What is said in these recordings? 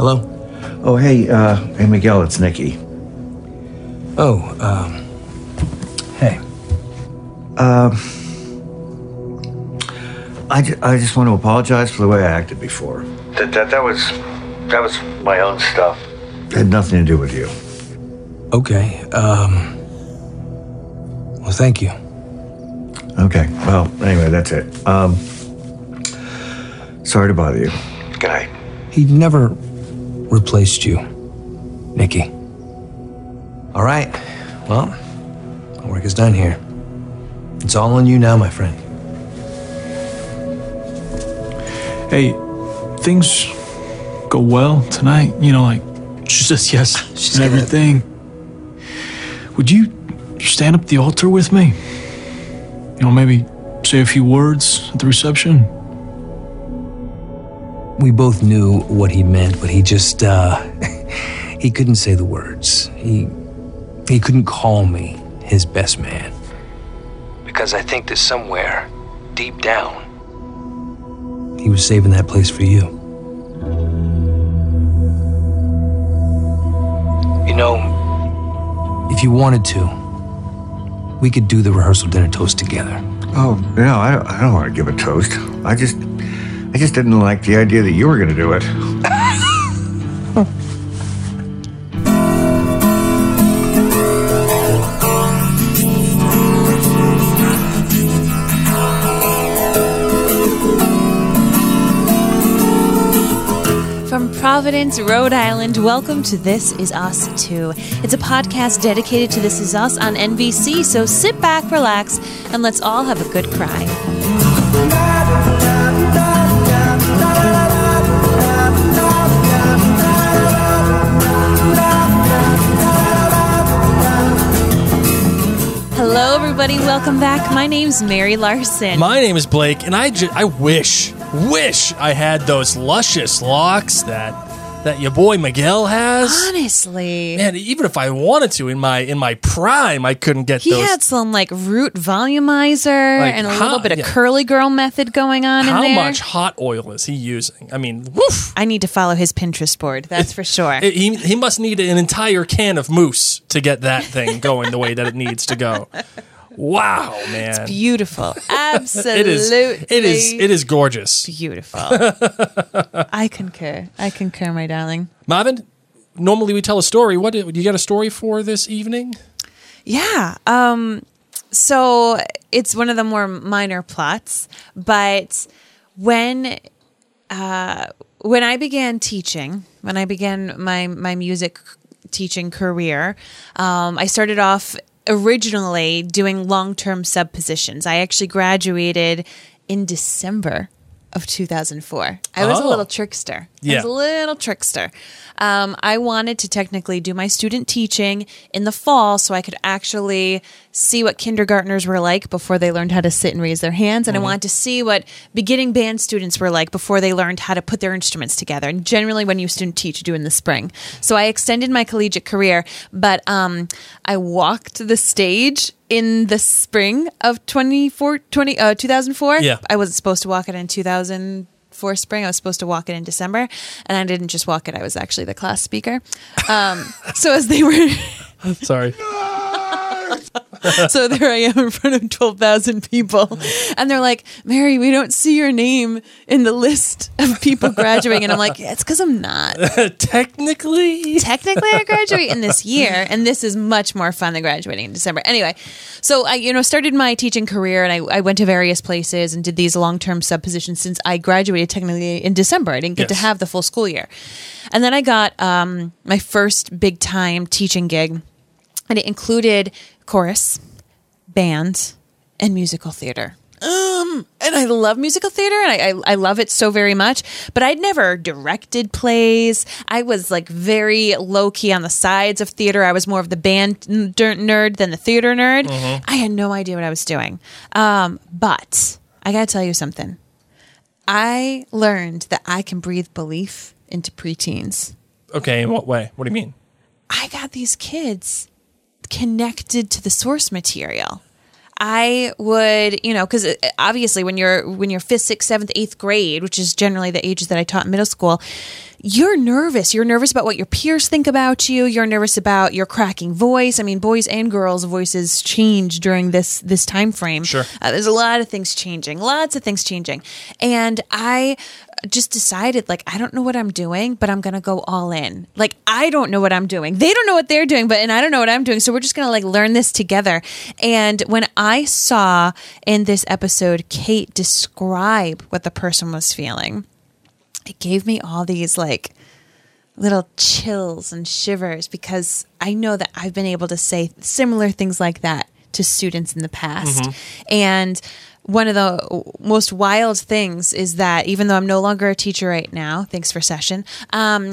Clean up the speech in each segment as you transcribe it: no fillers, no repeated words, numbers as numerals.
Hello? Oh, hey, Miguel, it's Nicky. Hey. I just want to apologize for the way I acted before. That was my own stuff. It had nothing to do with you. Okay, well, thank you. Okay, well, anyway, that's it. Sorry to bother you. Good night. He never replaced you, Nicky. All right, well, our work is done here. It's all on you now, my friend. Hey, things go well tonight? You know, like, she says yes and everything. Would you stand up at the altar with me? You know, maybe say a few words at the reception? We both knew what he meant, but he just, he couldn't say the words. He couldn't call me his best man. Because I think that somewhere, deep down, he was saving that place for you. You know, if you wanted to, we could do the rehearsal dinner toast together. Oh, no, I don't want to give a toast. I just didn't like the idea that you were going to do it. From Providence, Rhode Island, welcome to This Is Us 2. It's a podcast dedicated to This Is Us on NBC, so sit back, relax, and let's all have a good cry. Hello, everybody. Welcome back. My name's Mary Larson. My name is Blake, and I wish I had those luscious locks that your boy Miguel has. Honestly, Man, even if I wanted to, in my prime, I couldn't get he those. had some like root volumizer and a little bit of curly girl method going on in there. How much hot oil is he using? I mean, woof. I need to follow his Pinterest board, that's for sure. He must need an entire can of mousse to get that thing going the way that it needs to go. Wow, man. It's beautiful. Absolutely. It is gorgeous. Beautiful. I concur, my darling. Marvin, normally we tell a story. What you got a story for this evening? Yeah. So it's one of the more minor plots, but when I began teaching, when I began my music teaching career, I started off originally doing long-term sub positions. I actually graduated in December of 2004. I was a little trickster. I wanted to technically do my student teaching in the fall so I could actually see what kindergartners were like before they learned how to sit and raise their hands. And I wanted to see what beginning band students were like before they learned how to put their instruments together. And generally when you student teach, you do in the spring. So I extended my collegiate career, but I walked the stage in the spring of 2004. Yeah. I wasn't supposed to walk it in 2004 spring. I was supposed to walk it in December, and I didn't just walk it. I was actually the class speaker. So as they were... Sorry. So there I am in front of 12,000 people. And they're like, Mary, we don't see your name in the list of people graduating. And I'm like, yeah, it's because I'm not. Technically, I graduate in this year. And this is much more fun than graduating in December. Anyway, so I started my teaching career, and I went to various places and did these long-term sub positions since I graduated technically in December. I didn't get to have the full school year. And then I got my first big-time teaching gig. And it included chorus, band, and musical theater. And I love musical theater, and I love it so very much. But I'd never directed plays. I was like very low key on the sides of theater. I was more of the band nerd than the theater nerd. Mm-hmm. I had no idea what I was doing. But I got to tell you something. I learned that I can breathe belief into preteens. Okay, in what way? What do you mean? I got these kids connected to the source material. I would, because obviously when you're 5th, 6th, 7th, 8th grade, which is generally the ages that I taught in middle school, you're nervous. You're nervous about what your peers think about you. You're nervous about your cracking voice. I mean, boys and girls' voices change during this time frame. Sure. There's a lot of things changing. Lots of things changing. And I just decided, I don't know what I'm doing, but I'm going to go all in. I don't know what I'm doing. They don't know what they're doing, and I don't know what I'm doing. So we're just going to learn this together. And when I saw in this episode, Kate describe what the person was feeling, it gave me all these little chills and shivers, because I know that I've been able to say similar things like that to students in the past. And one of the most wild things is that even though I'm no longer a teacher right now, thanks for session, and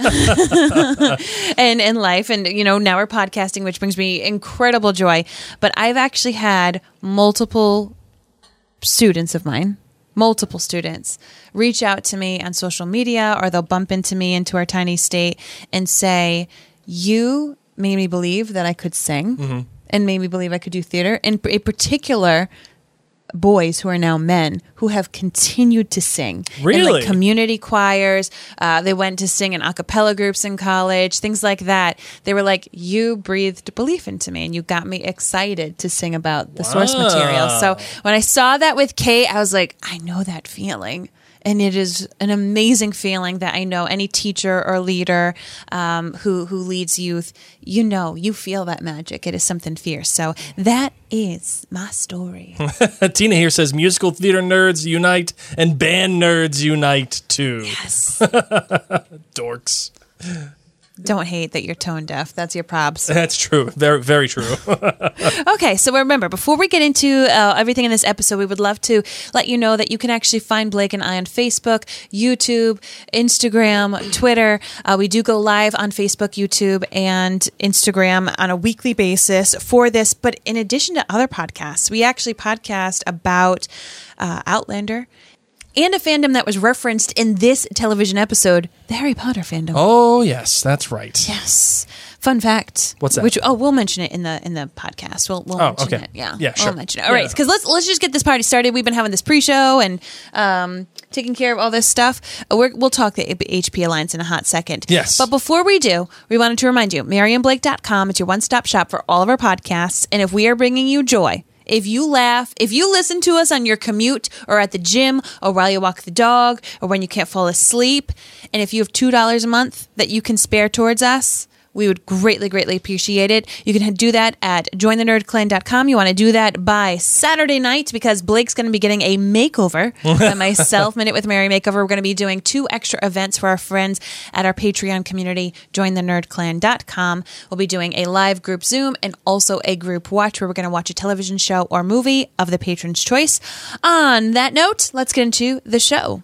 in life, and now we're podcasting, which brings me incredible joy. But I've actually had multiple students reach out to me on social media, or they'll bump into me into our tiny state and say, "You made me believe that I could sing, and made me believe I could do theater." And in particular, boys who are now men who have continued to sing. Really? In community choirs. They went to sing in a cappella groups in college, things like that. They were like, "You breathed belief into me, and you got me excited to sing about the source material." So when I saw that with Kate, I was like, I know that feeling. And it is an amazing feeling that I know any teacher or leader who leads youth, you feel that magic. It is something fierce. So that is my story. Tina here says musical theater nerds unite and band nerds unite too. Yes. Dorks. Don't hate that you're tone deaf. That's your probs. That's true. Very, very true. Okay, so remember, before we get into everything in this episode, we would love to let you know that you can actually find Blake and I on Facebook, YouTube, Instagram, Twitter. We do go live on Facebook, YouTube, and Instagram on a weekly basis for this. But in addition to other podcasts, we actually podcast about Outlander, and a fandom that was referenced in this television episode, the Harry Potter fandom. Oh, yes, that's right. Yes. Fun fact. What's that? Which we'll mention it in the podcast. We'll mention it. Yeah. Yeah, sure. We'll mention it. All right, because let's just get this party started. We've been having this pre-show and taking care of all this stuff. We'll talk the HP Alliance in a hot second. Yes. But before we do, we wanted to remind you, MaryandBlake.com. It's your one-stop shop for all of our podcasts. And if we are bringing you joy, if you laugh, if you listen to us on your commute or at the gym or while you walk the dog or when you can't fall asleep, and if you have $2 a month that you can spare towards us, we would greatly, greatly appreciate it. You can do that at jointhenerdclan.com. You want to do that by Saturday night because Blake's going to be getting a makeover by myself, Minute with Mary Makeover. We're going to be doing 2 extra events for our friends at our Patreon community, jointhenerdclan.com. We'll be doing a live group Zoom and also a group watch where we're going to watch a television show or movie of the patron's choice. On that note, let's get into the show.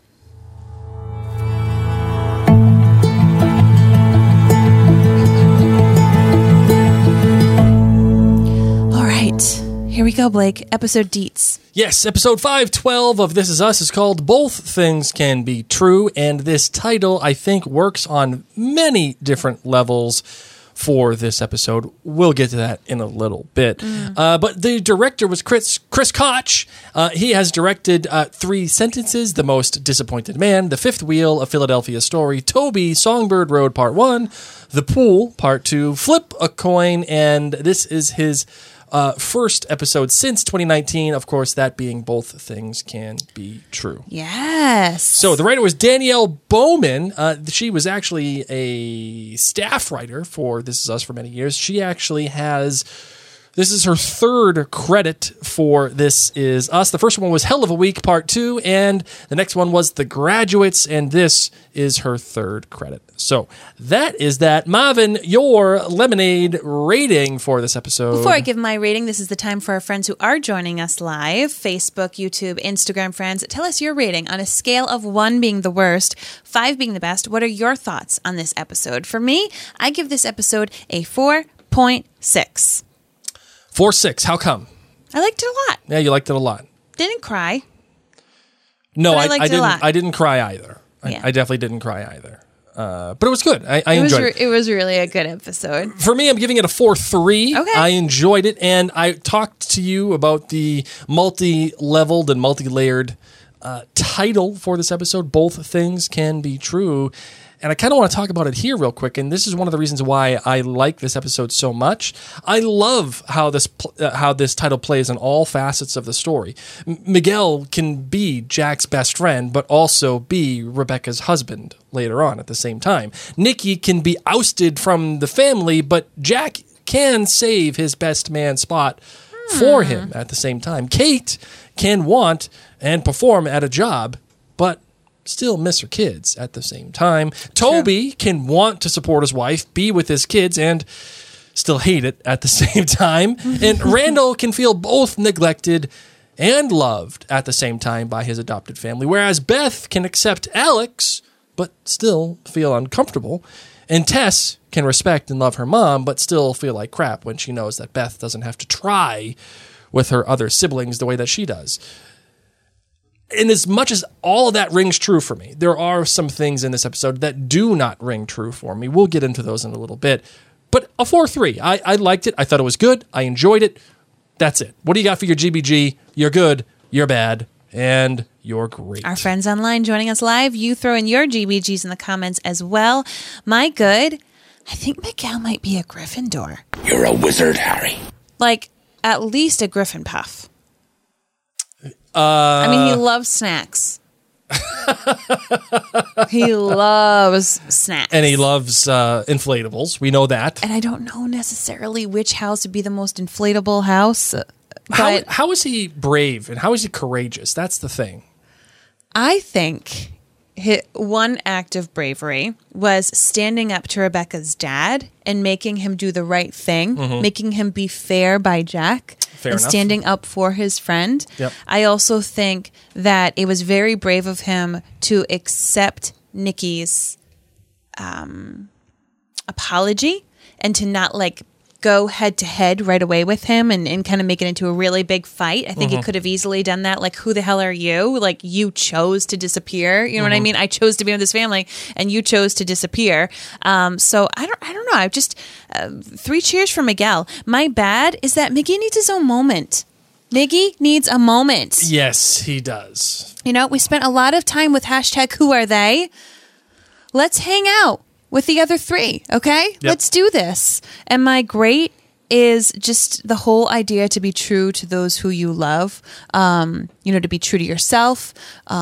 Here we go, Blake. Episode deets. Yes, episode 512 of This Is Us is called Both Things Can Be True, and this title, I think, works on many different levels for this episode. We'll get to that in a little bit. But the director was Chris Koch. He has directed 3 Sentences, The Most Disappointed Man, The Fifth Wheel, A Philadelphia Story, Toby, Songbird Road Part 1, The Pool Part 2, Flip a Coin, and this is his first episode since 2019, of course, that being Both Things Can Be True. Yes. So the writer was Danielle Bowman. She was actually a staff writer for This Is Us for many years. She actually has... This is her 3rd credit for This Is Us. The first one was Hell of a Week, Part 2, and the next one was The Graduates, and this is her 3rd credit. So that is that. Marvin, your Lemonade rating for this episode. Before I give my rating, this is the time for our friends who are joining us live, Facebook, YouTube, Instagram friends. Tell us your rating on a scale of 1 being the worst, 5 being the best. What are your thoughts on this episode? For me, I give this episode a 4.6. 4.6. How come? I liked it a lot. Yeah, you liked it a lot. Didn't cry. No, But I liked it a lot. I didn't cry either. Yeah. I definitely didn't cry either. But it was good. I enjoyed it. It was really a good episode. For me, I'm giving it a 4.3. Okay. I enjoyed it, and I talked to you about the multi-leveled and multi-layered title for this episode, Both Things Can Be True. And I kind of want to talk about it here real quick, and this is one of the reasons why I like this episode so much. I love how this title plays in all facets of the story. Miguel can be Jack's best friend, but also be Rebecca's husband later on at the same time. Nikki can be ousted from the family, but Jack can save his best man spot for him at the same time. Kate can want and perform at a job, but still miss her kids at the same time. Toby can want to support his wife, be with his kids, and still hate it at the same time. And Randall can feel both neglected and loved at the same time by his adopted family, whereas Beth can accept Alex, but still feel uncomfortable. And Tess can respect and love her mom, but still feel like crap when she knows that Beth doesn't have to try with her other siblings the way that she does. And as much as all of that rings true for me, there are some things in this episode that do not ring true for me. We'll get into those in a little bit. But a 4.3. I liked it. I thought it was good. I enjoyed it. That's it. What do you got for your GBG? You're good, you're bad, and you're great. Our friends online joining us live, you throw in your GBGs in the comments as well. My good, I think Miguel might be a Gryffindor. You're a wizard, Harry. Like, at least a Griffin Puff. I mean, he loves snacks. He loves snacks. And he loves inflatables. We know that. And I don't know necessarily which house would be the most inflatable house. But How is he brave and how is he courageous? That's the thing. I think one act of bravery was standing up to Rebecca's dad and making him do the right thing, making him be fair by Jack. Fair and enough. standing up for his friend. Yep. I also think that it was very brave of him to accept Nikki's apology and to not go head to head right away with him and kind of make it into a really big fight. I think he could have easily done that. Like, who the hell are you? Like, you chose to disappear. You know what I mean? I chose to be with this family and you chose to disappear. So I don't know. I just 3 cheers for Miguel. My bad is that Miggy needs his own moment. Miggy needs a moment. Yes, he does. You know, we spent a lot of time with hashtag who are they. Let's hang out with the other 3, okay? Yep. Let's do this. And my great is just the whole idea to be true to those who you love, to be true to yourself,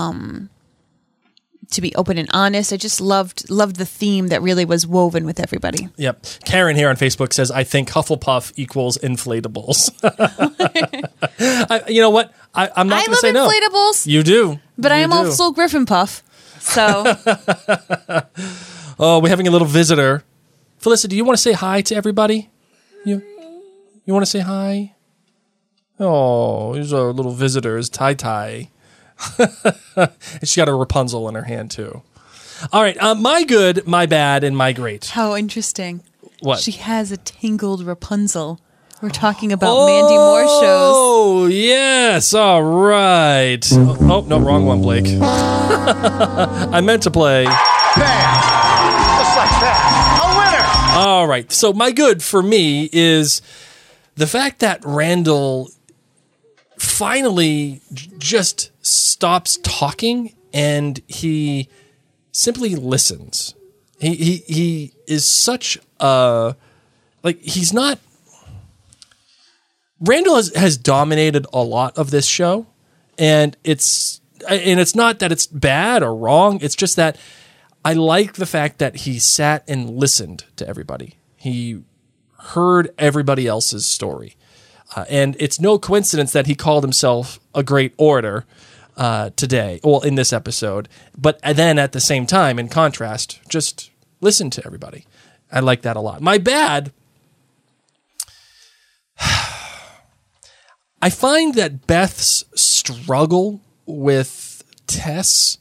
to be open and honest. I just loved the theme that really was woven with everybody. Yep. Karen here on Facebook says, I think Hufflepuff equals inflatables. You know what? I'm not going to say no. I love inflatables. You do. But I am do. also Griffin Puff. So... Oh, we're having a little visitor. Felicity, do you want to say hi to everybody? You want to say hi? Oh, here's our little visitor, is Tai. And she got a Rapunzel in her hand, too. All right, my good, my bad, and my great. How interesting. What? She has a tangled Rapunzel. We're talking about Mandy Moore shows. Oh, yes. All right. Oh, no, wrong one, Blake. I meant to play... Bam! Just like that. A winner! All right. So my good for me is the fact that Randall finally just stops talking and he simply listens. He is such a... he's not... Randall has dominated a lot of this show, and it's not that it's bad or wrong. It's just that I like the fact that he sat and listened to everybody. He heard everybody else's story, and it's no coincidence that he called himself a great orator today, well, in this episode. But then at the same time, in contrast, just listen to everybody. I like that a lot. My bad. I find that Beth's struggle with Tess,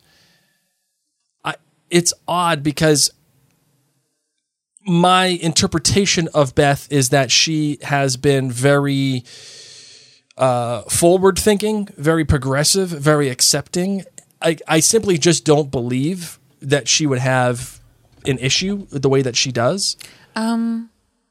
it's odd because my interpretation of Beth is that she has been very forward-thinking, very progressive, very accepting. I simply just don't believe that she would have an issue the way that she does? I'm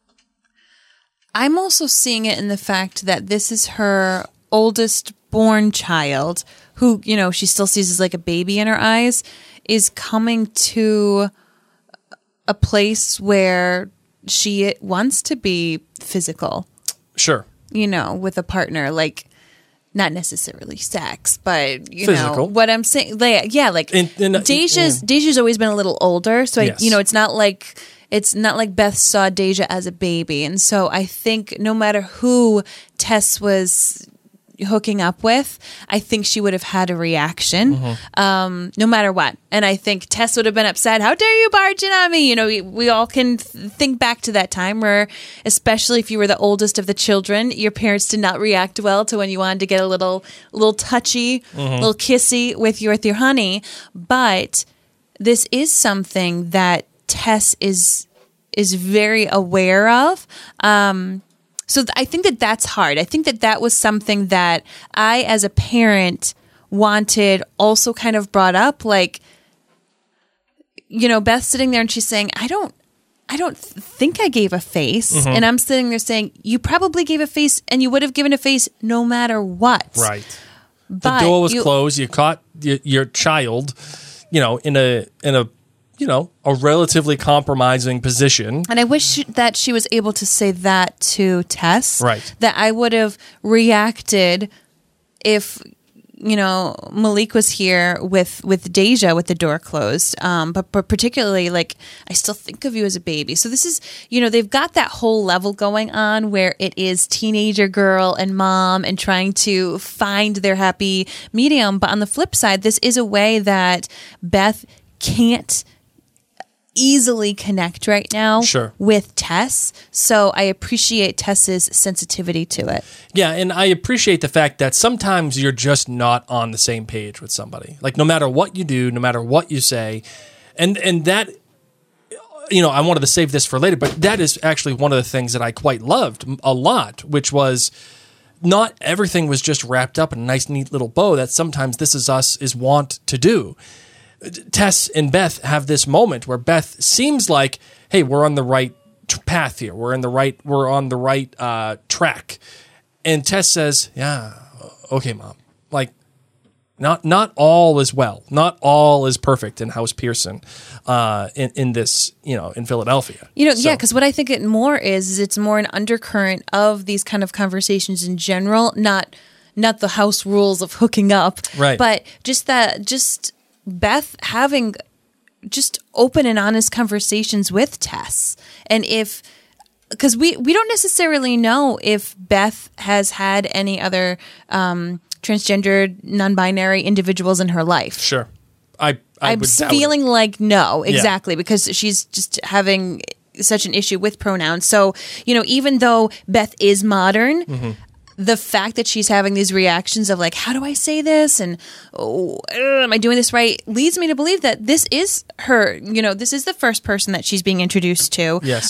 also seeing it in the fact that this is her oldest born child, who, you know, she still sees as like a baby in her eyes, is coming to a place where she wants to be physical. Sure. You know, with a partner, like not necessarily sex, but you Physical. know what I'm saying. Like, yeah, like Deja's always been a little older, so Yes. it's not like Beth saw Deja as a baby, and so I think no matter who Tess was hooking up with, I think she would have had a reaction, no matter what. And I think Tess would have been upset. How dare you barge in on me? You know, we all can think back to that time where, especially if you were the oldest of the children, your parents did not react well to when you wanted to get a little touchy, little kissy with your honey. But this is something that Tess is very aware of. So I think that that's hard. I think that was something that I, as a parent, wanted also kind of brought up. Like, you know, Beth sitting there and she's saying, I don't think I gave a face. And I'm sitting there saying, you probably gave a face, and you would have given a face no matter what. Right. But the door was closed. You caught your child, you know, in a you know, a relatively compromising position. And I wish that she was able to say that to Tess. Right. That I would have reacted if, you know, Malik was here with Deja with the door closed. But particularly, like, I still think of you as a baby. So this is, you know, they've got that whole level going on where it is teenager girl and mom and trying to find their happy medium. But on the flip side, this is a way that Beth can't easily connect right now with Tess. So I appreciate Tess's sensitivity to it. Yeah, and I appreciate the fact that sometimes you're just not on the same page with somebody. Like, no matter what you do, no matter what you say, and that, you know, I wanted to save this for later, but that is actually one of the things that I quite loved a lot, which was not everything was just wrapped up in a nice, neat little bow that sometimes This Is Us is wont to do. Tess and Beth have this moment where Beth seems like, hey, we're on the right path here. We're on the right track. And Tess says, yeah, okay, Mom. Like, not all is well. Not all is perfect in House Pearson in this, you know, in Philadelphia. You know, so. Yeah, because what I think it more is it's more an undercurrent of these kind of conversations in general, not the house rules of hooking up. Right. But just Beth having just open and honest conversations with Tess. And because we don't necessarily know if Beth has had any other transgendered, non-binary individuals in her life. Sure. I'm feeling like no, exactly, because she's just having such an issue with pronouns. So, you know, even though Beth is modern, the fact that she's having these reactions of like, how do I say this? And am I doing this right? Leads me to believe that this is her, you know, this is the first person that she's being introduced to. Yes.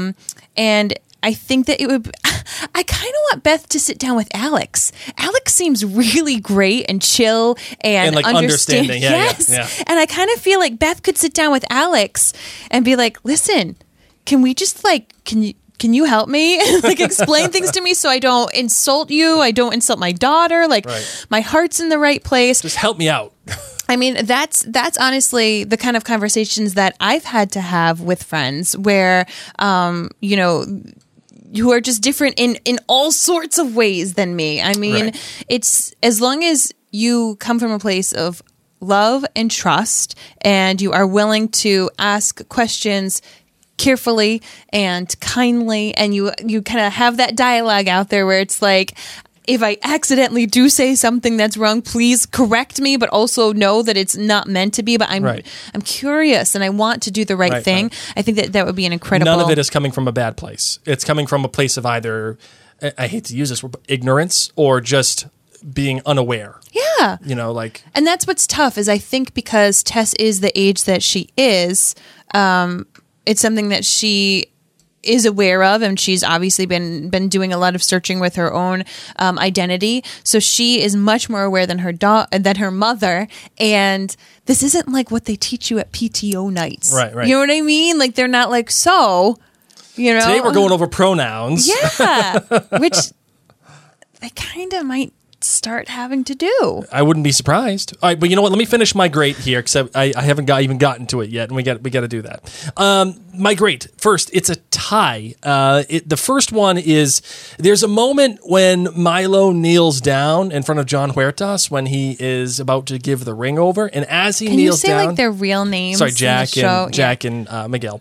And I think that I kind of want Beth to sit down with Alex. Alex seems really great and chill and like understanding. Yeah, yes. Yeah. And I kind of feel like Beth could sit down with Alex and be like, listen, can we just like, can you help me? Like, explain things to me so I don't insult you. I don't insult my daughter. Like, my heart's in the right place. Just help me out. I mean, that's honestly the kind of conversations that I've had to have with friends where, you know, who are just different in all sorts of ways than me. I mean, it's as long as you come from a place of love and trust and you are willing to ask questions carefully and kindly, and you kind of have that dialogue out there where it's like, if I accidentally do say something that's wrong, please correct me, but also know that it's not meant to be. But I'm curious and I want to do the right thing. I think that would be an incredible. None of it is coming from a bad place. It's coming from a place of either, I hate to use this word, but ignorance or just being unaware. Yeah. You know, like. And that's what's tough is I think because Tess is the age that she is, it's something that she is aware of, and she's obviously been doing a lot of searching with her own identity. So she is much more aware than her mother. And this isn't like what they teach you at PTO nights, Right. You know what I mean? Like they're not like Today we're going over pronouns. Yeah, which they kind of might start having to do. I wouldn't be surprised. All right, but you know what? Let me finish my great here, because I haven't even gotten to it yet, and we got to do that. My great first, it's a tie. The first one is there's a moment when Milo kneels down in front of John Huertas when he is about to give the ring over, and as he Can kneels you say down, like their real names? sorry, in Jack the show? and Jack and Miguel.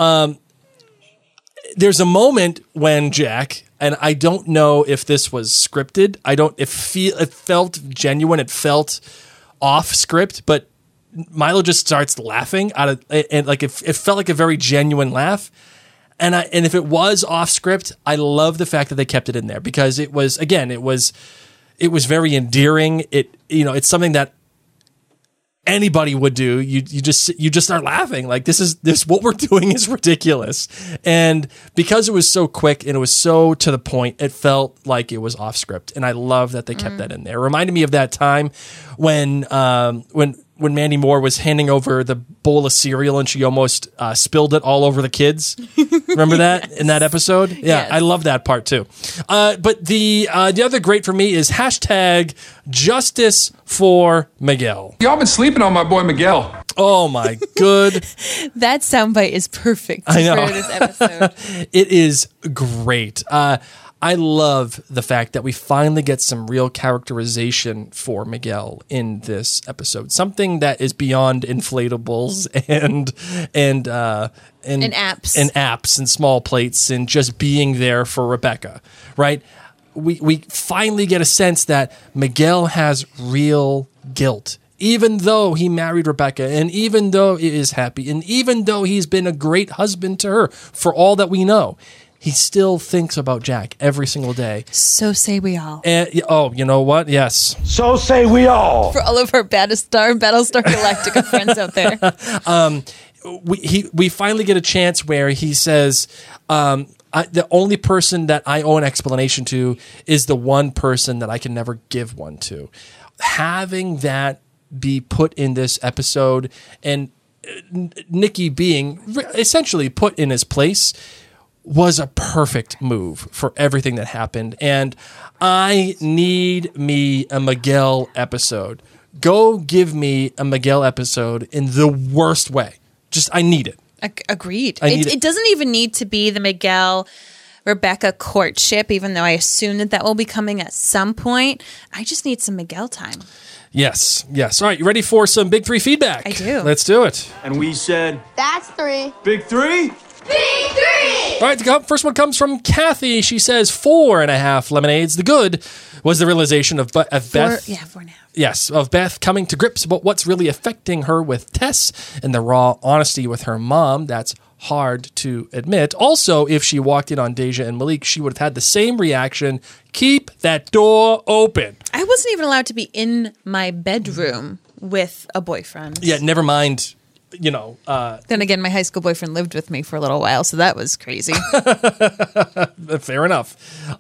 There's a moment when Jack, and I don't know if this was scripted. It felt genuine. It felt off script, but Milo just starts laughing and like it felt like a very genuine laugh. And if it was off script, I love the fact that they kept it in there, because it was very endearing. It's something that anybody would do. You just start laughing, like this what we're doing is ridiculous. And because it was so quick and it was so to the point, it felt like it was off script, and I love that they kept that in there. It reminded me of that time when Mandy Moore was handing over the bowl of cereal and she almost spilled it all over the kids. Remember that in that episode? Yeah, Yes. I love that part too. But the other great for me is hashtag justice for Miguel. Y'all been sleeping on my boy Miguel. Oh my good. That soundbite is perfect I know. for this episode. It is great. I love the fact that we finally get some real characterization for Miguel in this episode. Something that is beyond inflatables and apps and small plates and just being there for Rebecca, right? We finally get a sense that Miguel has real guilt. Even though he married Rebecca, and even though he is happy, and even though he's been a great husband to her, for all that we know, he still thinks about Jack every single day. So say we all. And you know what? Yes. So say we all. For all of our Battlestar Galactica friends out there. We finally get a chance where he says, the only person that I owe an explanation to is the one person that I can never give one to. Having that be put in this episode, and Nikki being essentially put in his place, was a perfect move for everything that happened. And I need me a Miguel episode. Go give me a Miguel episode in the worst way. I need it. Agreed. It doesn't even need to be the Miguel Rebecca courtship, even though I assume that will be coming at some point. I just need some Miguel time. Yes. All right, you ready for some Big Three feedback? I do. Let's do it. And we said, That's 3. Big 3? Big 3! All right, the first one comes from Kathy. She says 4.5 lemonades. The good was the realization of Beth. 4.5. Yes, of Beth coming to grips about what's really affecting her with Tess, and the raw honesty with her mom. That's hard to admit. Also, if she walked in on Deja and Malik, she would have had the same reaction. Keep that door open. I wasn't even allowed to be in my bedroom with a boyfriend. Yeah, never mind. Then again, my high school boyfriend lived with me for a little while, so that was crazy. Fair enough.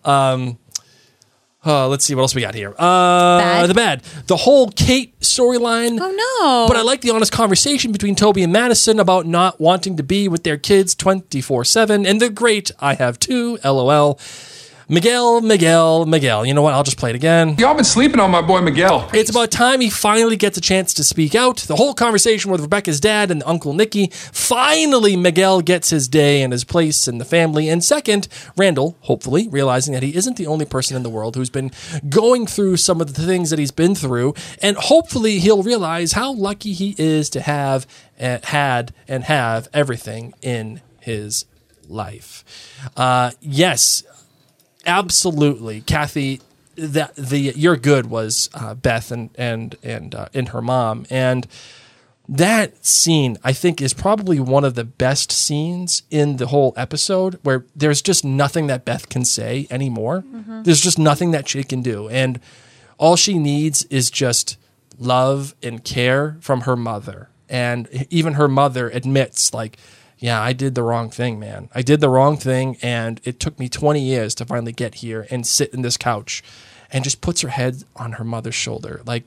Let's see what else we got here. The bad. The whole Kate storyline. Oh, no. But I like the honest conversation between Toby and Madison about not wanting to be with their kids 24/7. And the great I have two, LOL. Miguel. You know what? I'll just play it again. Y'all been sleeping on my boy Miguel. It's about time he finally gets a chance to speak out. The whole conversation with Rebecca's dad and Uncle Nicky. Finally, Miguel gets his day and his place in the family. And second, Randall, hopefully, realizing that he isn't the only person in the world who's been going through some of the things that he's been through. And hopefully he'll realize how lucky he is to have had and have everything in his life. Yes. Absolutely, Kathy. Your good was Beth and in her mom, and that scene I think is probably one of the best scenes in the whole episode, where there's just nothing that Beth can say anymore. Mm-hmm. There's just nothing that she can do, and all she needs is just love and care from her mother. And even her mother admits, like, yeah, I did the wrong thing, man. I did the wrong thing, and it took me 20 years to finally get here and sit in this couch, and just puts her head on her mother's shoulder. Like,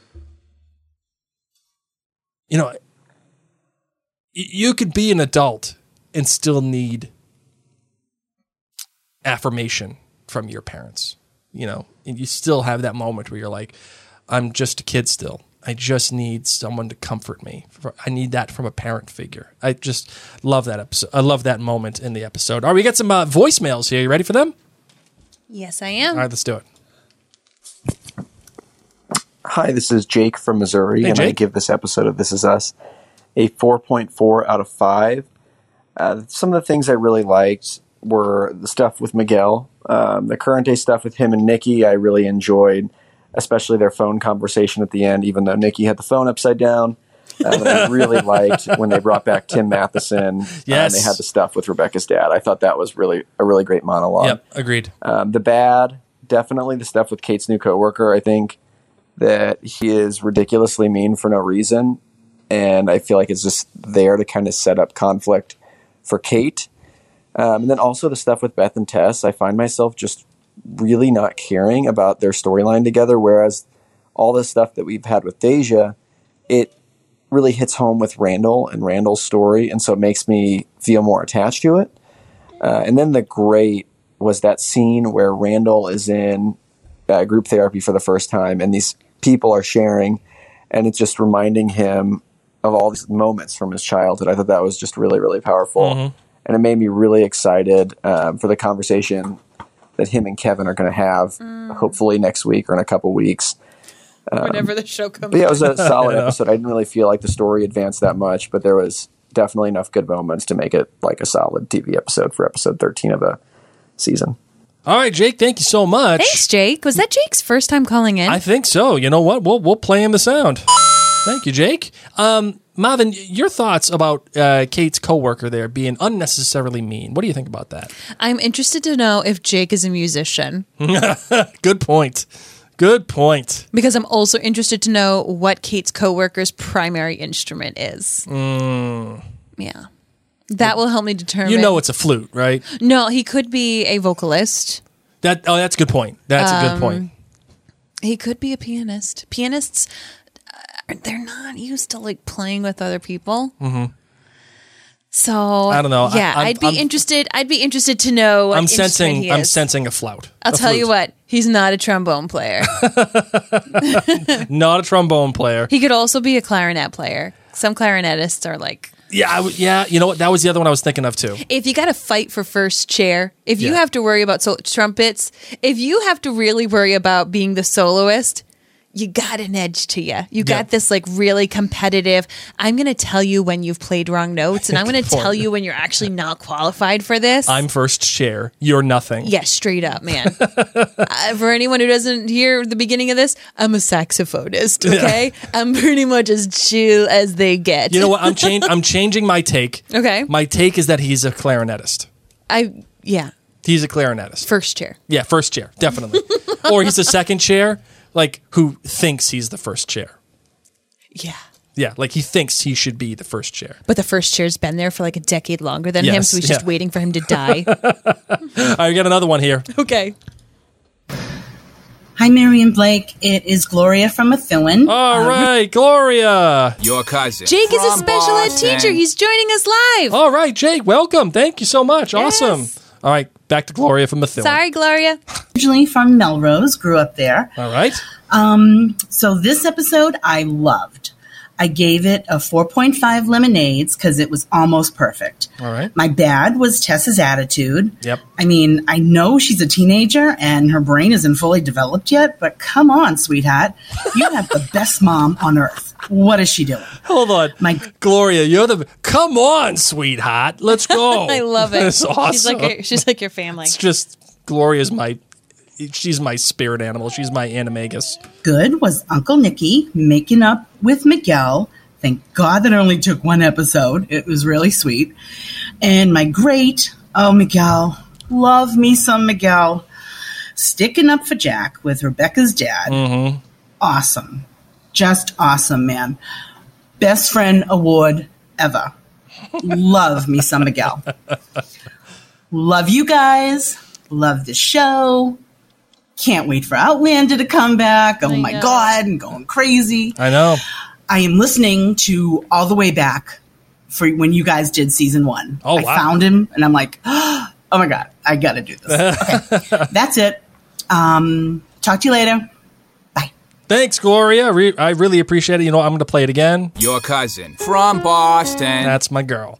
you know, you could be an adult and still need affirmation from your parents, you know, and you still have that moment where you're like, I'm just a kid still. I just need someone to comfort me. I need that from a parent figure. I just love that episode. I love that moment in the episode. All right, we got some voicemails here. You ready for them? Yes, I am. All right, let's do it. Hi, this is Jake from Missouri, Hey, and I Jake. give this episode of This Is Us a 4.4 out of 5. Some of the things I really liked were the stuff with Miguel. The current day stuff with him and Nikki I really enjoyed, especially their phone conversation at the end, even though Nikki had the phone upside down. And I really liked when they brought back Tim Matheson. Yes. And they had the stuff with Rebecca's dad. I thought that was really a really great monologue. Yep, agreed. The bad, definitely the stuff with Kate's new coworker. I think that he is ridiculously mean for no reason. And I feel like it's just there to kind of set up conflict for Kate. And then also the stuff with Beth and Tess. I find myself just really not caring about their storyline together. Whereas all the stuff that we've had with Deja, it really hits home with Randall and Randall's story. And so it makes me feel more attached to it. And then the great was that scene where Randall is in group therapy for the first time and these people are sharing and it's just reminding him of all these moments from his childhood. I thought that was just really, really powerful. Mm-hmm. And it made me really excited for the conversation that him and Kevin are going to have hopefully next week or in a couple weeks. Whenever the show comes But yeah, it was a solid Yeah. episode. I didn't really feel like the story advanced that much, but there was definitely enough good moments to make it like a solid TV episode for episode 13 of a season. All right, Jake, thank you so much. Thanks, Jake. Was that Jake's first time calling in? I think so. You know what? We'll play him the sound. Thank you, Jake. Marvin, your thoughts about Kate's coworker there being unnecessarily mean. What do you think about that? I'm interested to know if Jake is a musician. Good point. Good point. Because I'm also interested to know what Kate's coworker's primary instrument is. Yeah. That will help me determine. You know it's a flute, right? No, he could be a vocalist. That's a good point. That's a good point. He could be a pianist. Pianists, they're not used to like playing with other people. Mm-hmm. So I don't know. Yeah, I'd be interested to know what I'm instrument he is. I'm sensing a flout. I'll tell you what, he's not a trombone player. Not a trombone player. He could also be a clarinet player. Some clarinetists are like, Yeah, you know what? That was the other one I was thinking of too. if you got to fight for first chair, if you Yeah. have to worry about trumpets, if you have to really worry about being the soloist, you got an edge to you. You got this like really competitive, I'm going to tell you when you've played wrong notes and I'm going to Good tell point. you when you're actually not qualified for this. I'm first chair. You're nothing. Yeah, straight up, man. For anyone who doesn't hear the beginning of this, I'm a saxophonist, okay? I'm pretty much as chill as they get. You know what? I'm changing my take. Okay. My take is that he's a clarinetist. Yeah, He's a clarinetist. first chair. Yeah, first chair, definitely. Or he's a second chair, like who thinks he's the first chair. Yeah. Yeah, like he thinks he should be the first chair. But the first chair's been there for like a decade longer than him, Yes, so he's just yeah. waiting for him to die. All right, we got another one here. Okay. Hi, Mary and Blake. It is Gloria from Methuen. All right, Gloria. Your cousin. Jake is a From special ed Boston. teacher. He's joining us live. All right, Jake, welcome. Thank you so much. Yes. Awesome. All right, back to Gloria from Methuen. Sorry, Gloria. Originally from Melrose, grew up there. All right. So this episode I loved. I gave it a 4.5 lemonades because it was almost perfect. All right. My bad was Tessa's attitude. Yep. I mean, I know she's a teenager and her brain isn't fully developed yet, but come on, sweetheart. You have the best mom on earth. What is she doing? Hold on. My- Gloria, you're the... Come on, sweetheart. Let's go. I love it. That's awesome. She's like your family. It's just... Gloria's she's my spirit animal. She's my animagus. Good was Uncle Nicky making up with Miguel. Thank God that it only took one episode. It was really sweet. And my great, Miguel. Love me some Miguel. Sticking up for Jack with Rebecca's dad. Mm-hmm. Awesome. Just awesome, man. Best friend award ever. Love me some Miguel. Love you guys. Love the show. Can't wait for Outlander to come back. Oh my God, I'm going crazy. I know. I am listening to all the way back for when you guys did season 1. Oh, I wow. found him and I'm like, oh my God, I got to do this. Okay, that's it. Talk to you later. Thanks, Gloria. I really appreciate it. You know, I'm going to play it again. Your cousin from Boston. That's my girl.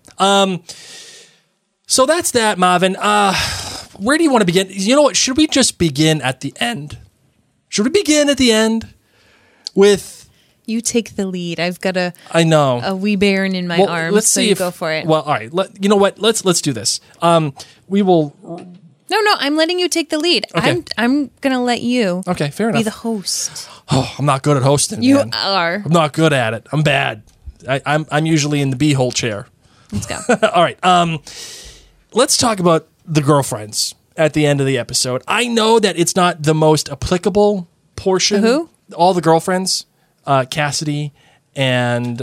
So that's that, Marvin. Where do you want to begin? You know what? Should we just begin at the end? Should we begin at the end with... You take the lead. I've got a wee bairn in my arms, let's so see you if, go for it. Well, all right. You know what? Let's do this. We will... No, I'm letting you take the lead. Okay. I'm going to let you fair enough. be the host. Oh, I'm not good at hosting, You man. are. I'm not good at it. I'm bad. I'm usually in the b-hole chair. Let's go. All right. Let's talk about the girlfriends at the end of the episode. I know that it's not the most applicable portion. Who? All the girlfriends. Cassidy and...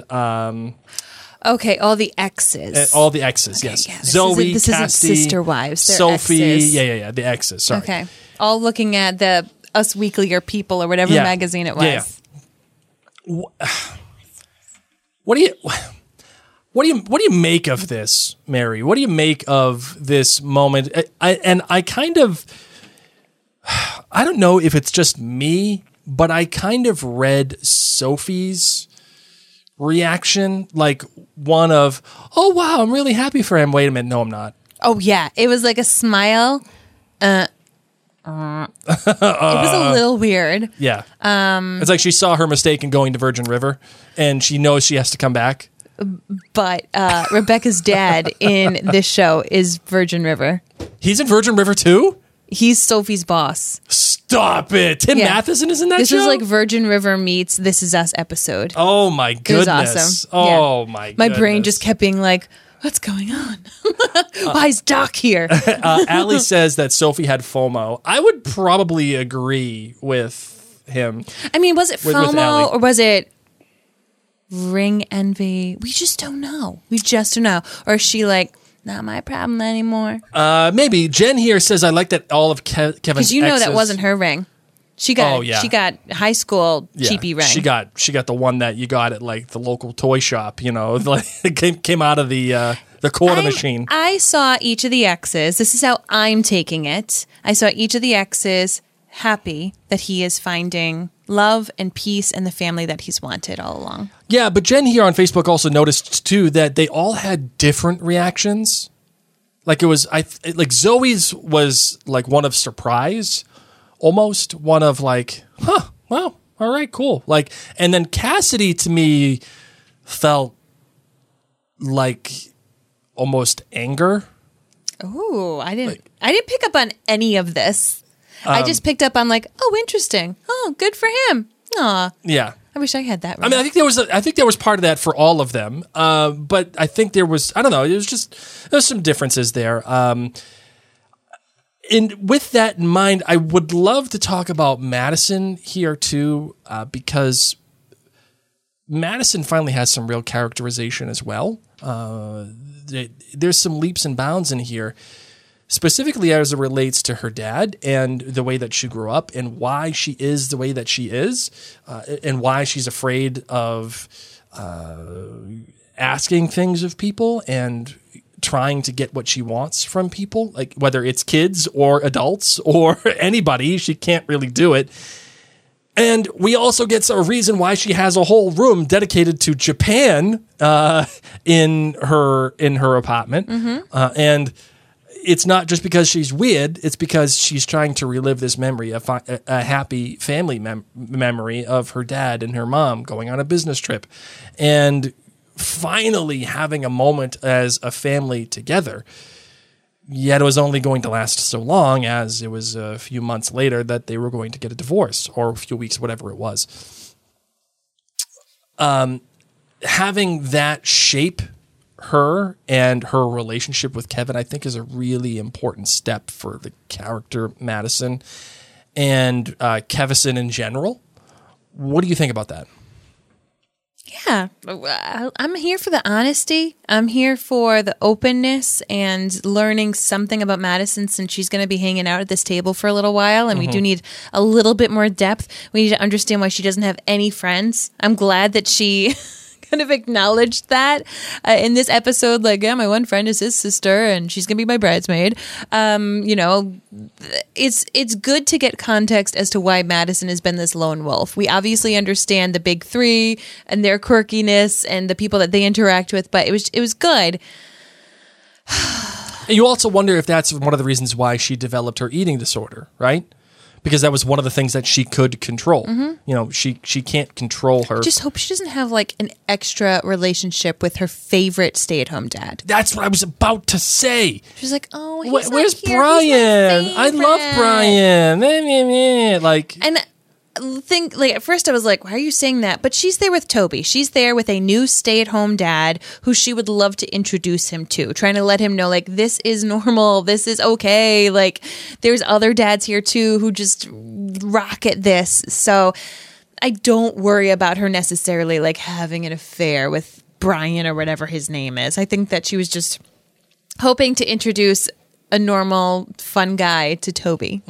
Okay, all the exes. all the exes, yes. Yeah, Zoe, this Cassidy, isn't sister wives. They're Sophie. exes. Yeah, the exes. Sorry. Okay. All looking at the Us Weekly or People or whatever magazine it was. Yeah. What do you make of this, Mary? What do you make of this moment? I kind of, I don't know if it's just me, but I kind of read Sophie's reaction like one of, oh wow, I'm really happy for him. Wait a minute, no, I'm not. Oh yeah, it was like a smile. It was a little weird. Yeah. It's like she saw her mistake in going to Virgin River, and she knows she has to come back. But Rebecca's dad in this show is Virgin River. He's in Virgin River too? He's Sophie's boss. Stop it. Tim Matheson is in that this show? This is like Virgin River meets This Is Us episode. Oh my goodness. It was awesome. Oh my goodness. My brain just kept being like, what's going on? Why is Doc here? Allie says that Sophie had FOMO. I would probably agree with him. I mean, was it with FOMO or was it ring envy? We just don't know. We just don't know. Or is she like, not my problem anymore? Maybe. Jen here says, I like that all of Kevin's because you know exes, that wasn't her ring. She got she got high school cheapy ring. She got the one that you got at like the local toy shop, you know, like it came out of the quarter machine. I saw each of the exes. This is how I'm taking it. I saw each of the exes happy that he is finding love and peace and the family that he's wanted all along. Yeah, but Jen here on Facebook also noticed too that they all had different reactions. Like it was, like Zoe's was like one of surprise, almost one of like, huh, well, all right, cool. Like, and then Cassidy to me felt like almost anger. Oh, I didn't pick up on any of this. I just picked up on like, oh, interesting. Oh, good for him. Aw. Yeah. I wish I had that. Right. I mean, I think there was part of that for all of them. But I think there was, I don't know, there's some differences there. And with that in mind, I would love to talk about Madison here too, because Madison finally has some real characterization as well. There's some leaps and bounds in here, specifically as it relates to her dad and the way that she grew up and why she is the way that she is, and why she's afraid of asking things of people and trying to get what she wants from people, like whether it's kids or adults or anybody, she can't really do it. And we also get a reason why she has a whole room dedicated to Japan in her apartment. Mm-hmm. And it's not just because she's weird. It's because she's trying to relive this memory, a happy family memory of her dad and her mom going on a business trip. And finally having a moment as a family together. Yet it was only going to last so long, as it was a few months later that they were going to get a divorce, or a few weeks, whatever it was. Having that shape her and her relationship with Kevin, I think, is a really important step for the character Madison and Kevison in general. What do you think about that? Yeah, I'm here for the honesty. I'm here for the openness and learning something about Madison since she's going to be hanging out at this table for a little while. And we do need a little bit more depth. We need to understand why she doesn't have any friends. I'm glad that she kind of acknowledged that in this episode. Like, yeah, my one friend is his sister and she's going to be my bridesmaid. You know, it's good to get context as to why Madison has been this lone wolf. We obviously understand the big three and their quirkiness and the people that they interact with, but it was good. You also wonder if that's one of the reasons why she developed her eating disorder, right? Because that was one of the things that she could control. You know, she can't control her. I just hope she doesn't have like an extra relationship with her favorite stay-at-home dad. That's what I was about to say. She's like, oh, he's where's not here. Brian? He's my I love Brian. Like, and think like at first I was like, why are you saying that? But she's there with Toby. She's there with a new stay-at-home dad who she would love to introduce him to, trying to let him know like this is normal, this is okay. Like there's other dads here too who just rock at this. So I don't worry about her necessarily like having an affair with Brian or whatever his name is. I think that she was just hoping to introduce a normal, fun guy to Toby.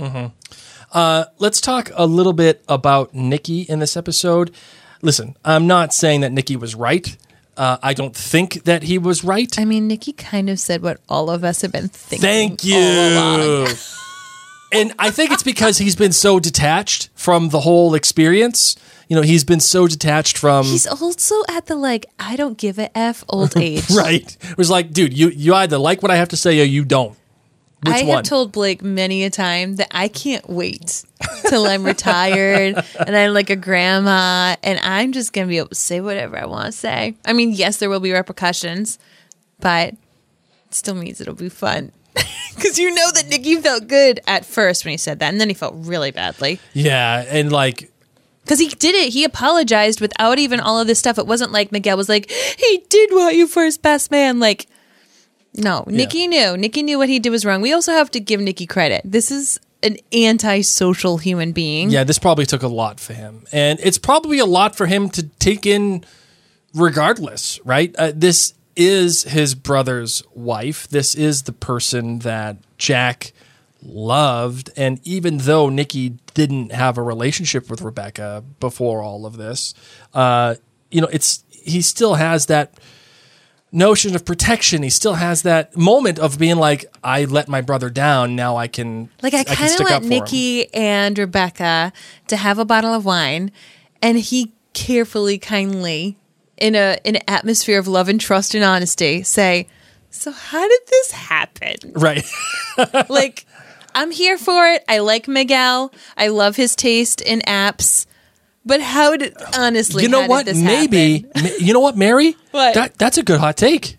Let's talk a little bit about Nikki in this episode. Listen, I'm not saying that Nikki was right. I don't think that he was right. I mean, Nikki kind of said what all of us have been thinking. Thank you. All along. And I think it's because he's been so detached from the whole experience. You know, he's been so detached from... He's also at the, like, I don't give a F old age. Right. It was like, dude, you either like what I have to say or you don't. Which I one? have told Blake many a time that I can't wait till I'm retired and I'm like a grandma and I'm just going to be able to say whatever I want to say. I mean, yes, there will be repercussions, but it still means it'll be fun. Because you know that Nikki felt good at first when he said that, and then he felt really badly. Yeah, and like... Because he did it. He apologized without even all of this stuff. It wasn't like Miguel was like, he did want you for his best man. Like... No, Nikki knew. Nikki knew what he did was wrong. We also have to give Nikki credit. This is an antisocial human being. Yeah, this probably took a lot for him. And it's probably a lot for him to take in regardless, right? This is his brother's wife. This is the person that Jack loved. And even though Nikki didn't have a relationship with Rebecca before all of this, you know, he still has that notion of protection. He still has that moment of being like, I let my brother down. Now I can like I kind of let Nikki and Rebecca to have a bottle of wine, and he carefully, kindly, in an atmosphere of love and trust and honesty, say, "So how did this happen?" Right. Like, I'm here for it. I like Miguel. I love his taste in apps. But how did, honestly, you know what? Did this Maybe, you know what, Mary? What? That's a good hot take.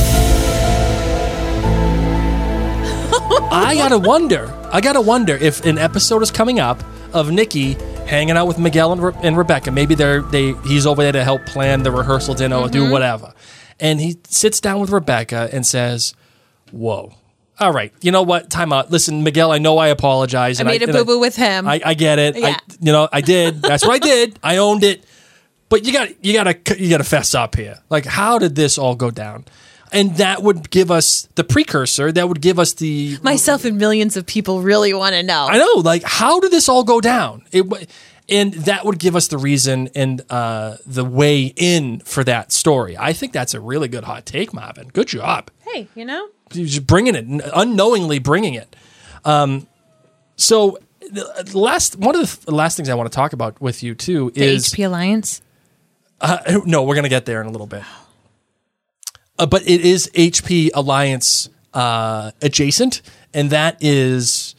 I gotta wonder if an episode is coming up of Nikki hanging out with Miguel and Rebecca. Maybe he's over there to help plan the rehearsal dinner or do whatever. And he sits down with Rebecca and says, whoa. All right, you know what? Time out. Listen, Miguel, I know I apologize. I made a boo-boo with him. I get it. Yeah. I did. That's what I did. I owned it. But you gotta fess up here. Like, how did this all go down? And that would give us the precursor. That would give us the... Myself and millions of people really want to know. I know. Like, how did this all go down? And that would give us the reason and the way in for that story. I think that's a really good hot take, Marvin. Good job. Hey, you know? Just bringing it, unknowingly bringing it. So one of the last things I want to talk about with you too is the HP Alliance. No, we're going to get there in a little bit. But it is HP Alliance adjacent, and that is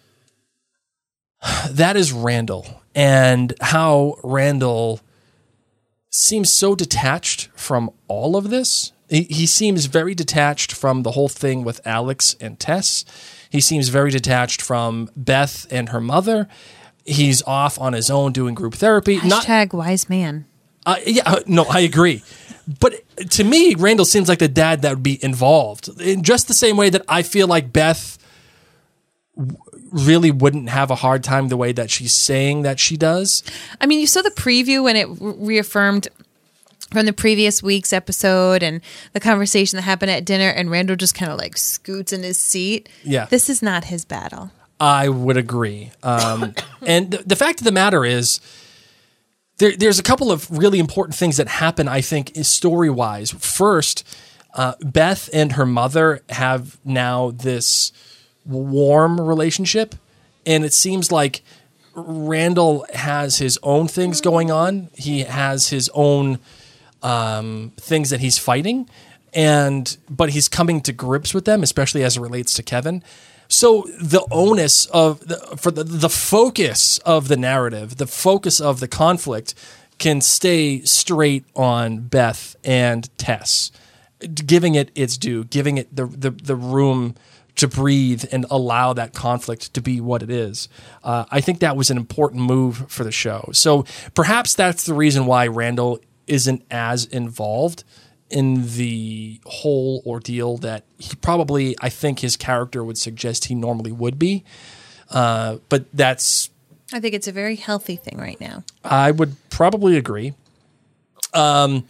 Randall, and how Randall seems so detached from all of this. He seems very detached from the whole thing with Alex and Tess. He seems very detached from Beth and her mother. He's off on his own doing group therapy. # wise man. No, I agree. But to me, Randall seems like the dad that would be involved in just the same way that I feel like Beth really wouldn't have a hard time the way that she's saying that she does. I mean, you saw the preview when it reaffirmed from the previous week's episode and the conversation that happened at dinner, and Randall just kind of like scoots in his seat. Yeah. This is not his battle. I would agree. And the fact of the matter is, there's a couple of really important things that happen, I think, story-wise. First, Beth and her mother have now this warm relationship, and it seems like Randall has his own things going on. He has his own things that he's fighting, but he's coming to grips with them, especially as it relates to Kevin. So the onus of the focus of the narrative, the focus of the conflict, can stay straight on Beth and Tess, giving it its due, giving it the room to breathe and allow that conflict to be what it is. I think that was an important move for the show. So perhaps that's the reason why Randall isn't as involved in the whole ordeal that he probably, I think his character would suggest he normally would be. But that's... I think it's a very healthy thing right now. I would probably agree. What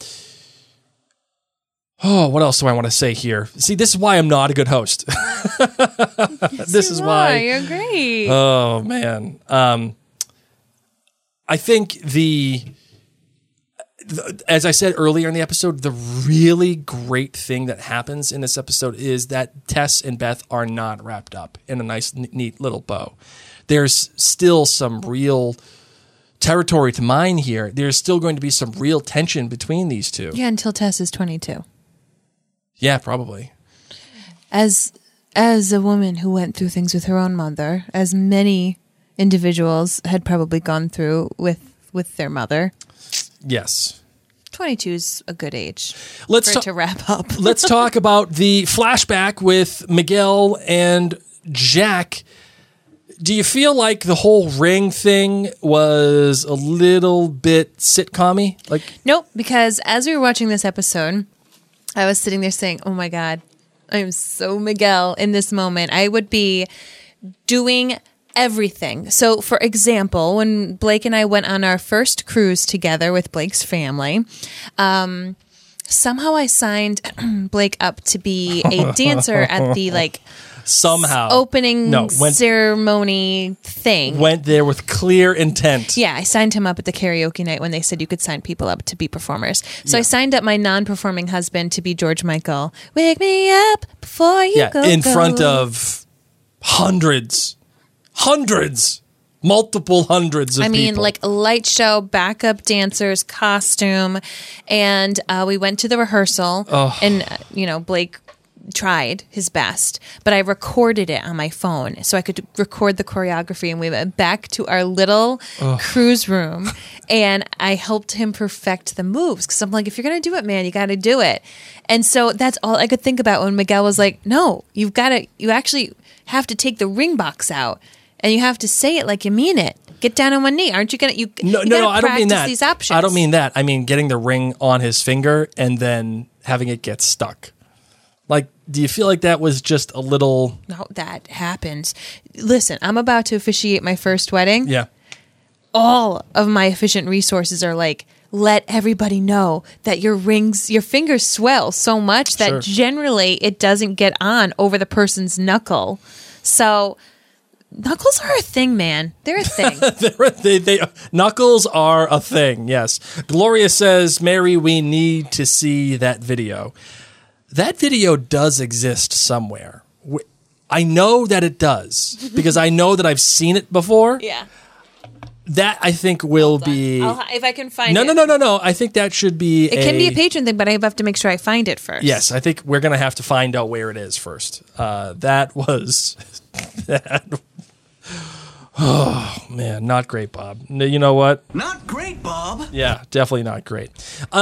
else do I want to say here? See, this is why I'm not a good host. This is why. You're great. Oh, man. I think as I said earlier in the episode, the really great thing that happens in this episode is that Tess and Beth are not wrapped up in a nice, neat little bow. There's still some real territory to mine here. There's still going to be some real tension between these two. Yeah, until Tess is 22. Yeah, probably. As a woman who went through things with her own mother, as many individuals had probably gone through with their mother. Yes. 22 is a good age to wrap up. Let's talk about the flashback with Miguel and Jack. Do you feel like the whole ring thing was a little bit sitcom-y? Nope, because as we were watching this episode, I was sitting there saying, oh my God, I am so Miguel in this moment. I would be doing everything. So, for example, when Blake and I went on our first cruise together with Blake's family, somehow I signed Blake up to be a dancer at the opening ceremony thing. Went there with clear intent. Yeah, I signed him up at the karaoke night when they said you could sign people up to be performers. So I signed up my non-performing husband to be George Michael. Wake me up before you go. In front of multiple hundreds of people. Like a light show, backup dancers, costume. And we went to the rehearsal and, Blake tried his best, but I recorded it on my phone so I could record the choreography, and we went back to our little cruise room and I helped him perfect the moves because I'm like, if you're going to do it, man, you got to do it. And so that's all I could think about when Miguel was like, no, you actually have to take the ring box out and you have to say it like you mean it. Get down on one knee. Aren't you going to? No, I don't mean that. These options. I don't mean that. I mean getting the ring on his finger and then having it get stuck. Like, do you feel like that was just a little... No, that happens. Listen, I'm about to officiate my first wedding. Yeah. All of my efficient resources are like, let everybody know that your fingers swell so much that generally it doesn't get on over the person's knuckle. So... Knuckles are a thing, man. They're a thing. Knuckles are a thing, yes. Gloria says, Mary, we need to see that video. That video does exist somewhere. I know that it does because I know that I've seen it before. Yeah. That I think will be... if I can find it. No. I think that should be It can be a patron thing, but I have to make sure I find it first. Yes, I think we're going to have to find out where it is first. That was... Oh, man, not great, Bob. You know what? Not great, Bob. Yeah, definitely not great.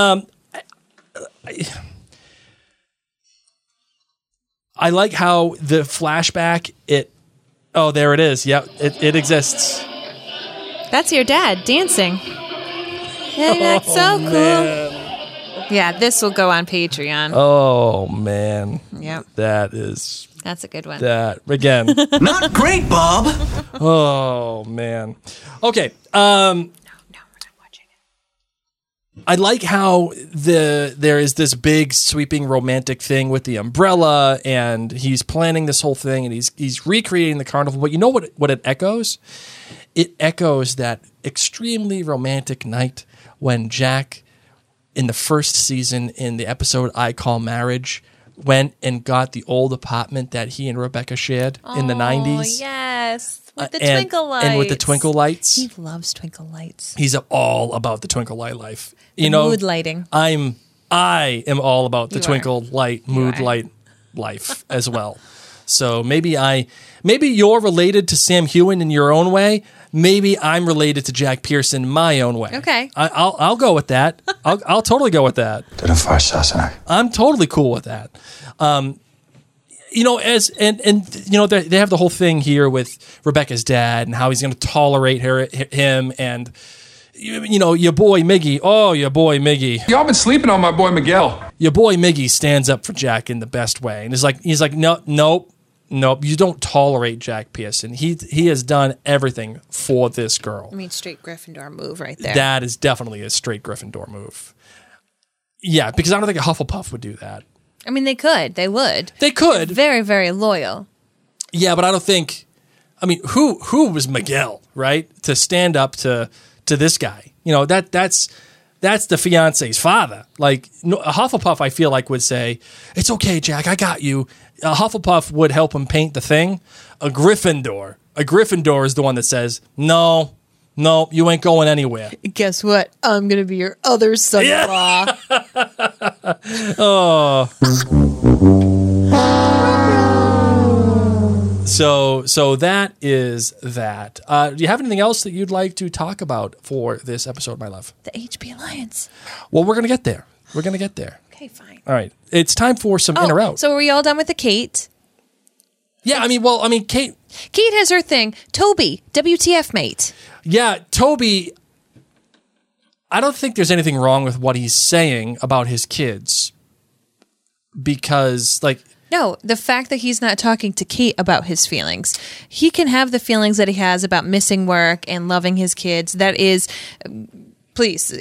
I like how the flashback, oh, there it is. Yep, it exists. That's your dad dancing. Yeah, that's so cool. Man. Yeah, this will go on Patreon. Oh, man. Yep. That's a good one. That, again. Not great, Bob. Oh, man. Okay. No, we're not watching I like how there is this big sweeping romantic thing with the umbrella, and he's planning this whole thing, and he's recreating the carnival. But you know what it echoes? It echoes that extremely romantic night when Jack, in the first season in the episode I Call Marriage, went and got the old apartment that he and Rebecca shared in the 90s. Yes. With the twinkle lights. And with the twinkle lights. He loves twinkle lights. He's all about the twinkle light life. Mood lighting. I am all about the You twinkle light, mood light life as well. So maybe you're related to Sam Heughan in your own way. Maybe I'm related to Jack Pearson my own way. Okay. I'll go with that. I'll totally go with that. I'm totally cool with that. They have the whole thing here with Rebecca's dad and how he's going to tolerate him, and your boy Miggy. Oh, your boy Miggy. Y'all been sleeping on my boy Miguel. Your boy Miggy stands up for Jack in the best way, and he's like, nope. You don't tolerate Jack Pearson. He has done everything for this girl. I mean, straight Gryffindor move right there. That is definitely a straight Gryffindor move. Yeah, because I don't think a Hufflepuff would do that. I mean, they could. They would. They could. They're very, very loyal. Yeah, but I don't think. I mean, who was Miguel, right? To stand up to this guy. That's the fiance's father. Like a Hufflepuff, I feel like would say, "It's okay, Jack. I got you." A Hufflepuff would help him paint the thing. A Gryffindor is the one that says, "No, you ain't going anywhere." Guess what? I'm gonna be your other son-in-law. Oh. So that is that. Do you have anything else that you'd like to talk about for this episode, my love? The HB Alliance. Well, we're gonna get there. Okay, fine. All right. It's time for some in or out. So are we all done with the Kate? Yeah, Kate. Kate has her thing. Toby, WTF, mate. Yeah, Toby. I don't think there's anything wrong with what he's saying about his kids. Because, no, the fact that he's not talking to Kate about his feelings. He can have the feelings that he has about missing work and loving his kids. That is, please,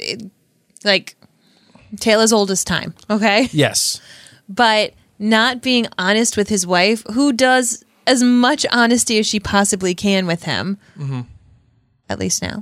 tale as old as time, okay? Yes. But not being honest with his wife, who does as much honesty as she possibly can with him, at least now.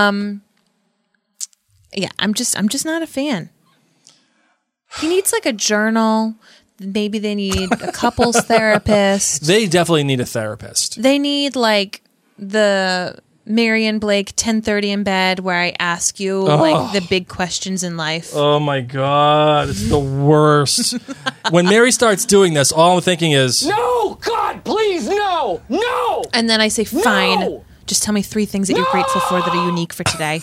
Yeah, I'm just not a fan. He needs a journal. Maybe they need a couples therapist. They definitely need a therapist. They need the Marion Blake 10:30 in bed where I ask you the big questions in life. Oh my God, it's the worst. When Mary starts doing this, all I'm thinking is, No! God, please, no! No! And then I say, fine. No! Just tell me 3 things that you're grateful for that are unique for today.